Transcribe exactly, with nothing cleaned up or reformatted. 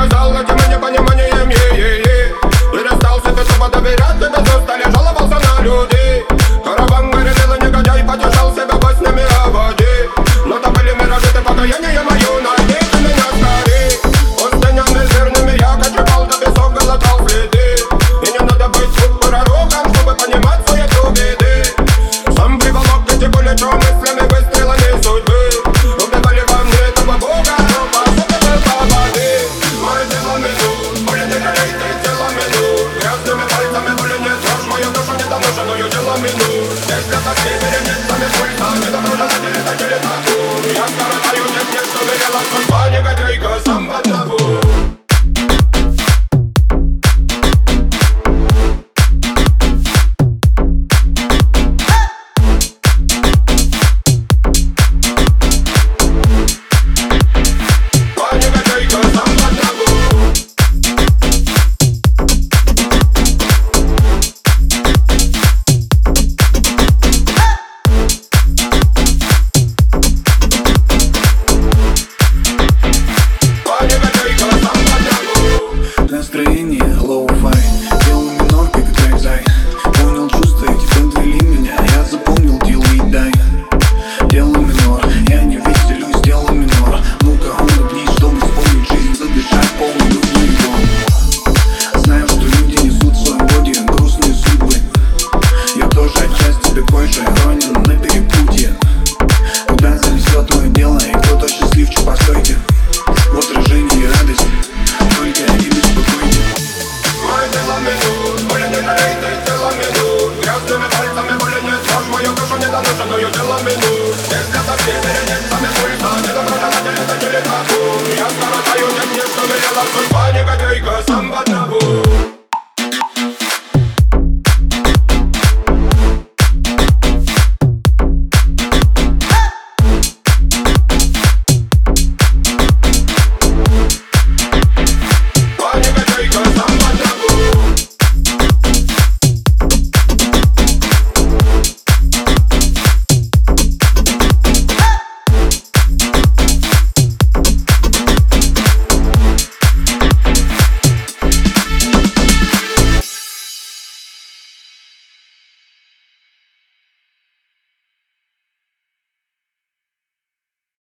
сказал этим и непониманием, е-е-е. Перестался ты тупо доверять, тебе устали, жаловался на людей. Караван горел и негодяй потешал себя баснями о воде. Но то были миражи, ты покаяние мое, найди ты меня скорей. Пустынями жирными я кочевал, до песок глотал следы. И не надо быть пророком, чтобы понимать суету беды. Сам приволок эти пулечу мыслями, выстрелами судьбы. Убивали во мне этого бога, но по сути был по воды. Мое тело минут, более не жалей ты тело минут. Грязными пальцами более не трожь мою душу недоношенную тело минут. Здесь для таких вереницами пульсами доброжелатели такие тату. Я скоротаю, нет, нет, что верила судьба, негодяйка, сам в одного.